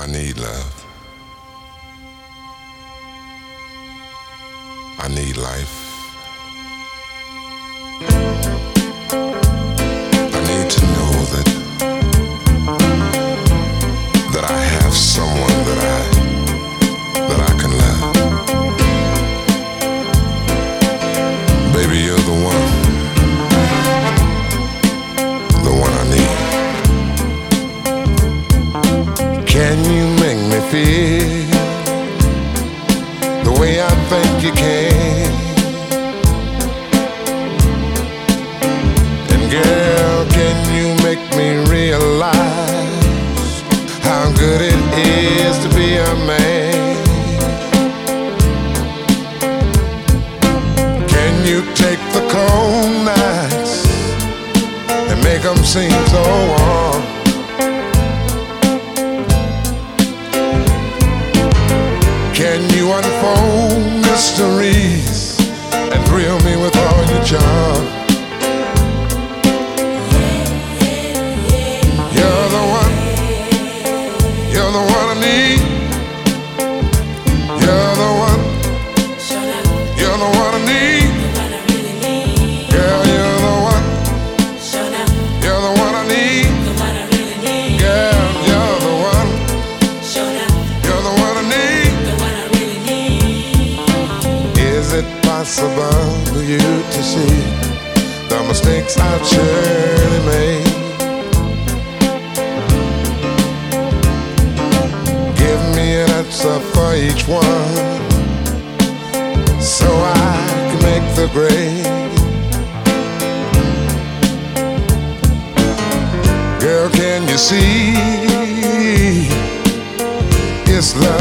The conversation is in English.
I need love. I need life. I need to know that I have someone that I can love. Baby, you're the one I need. Can you make me feel the way I think you can? And girl, can you make me realize how good it is to be a man? Can you take the cold nights and make them seem so warm? Can you unfold mysteries and thrill me with all your charm? You're the one I need. You're the one I need. Girl, you're the one I need. Girl, you're the one I need. Is it possible for you to see the mistakes I've surely made? Give me an answer for each one, so I can make the grade. Girl, can you see it's love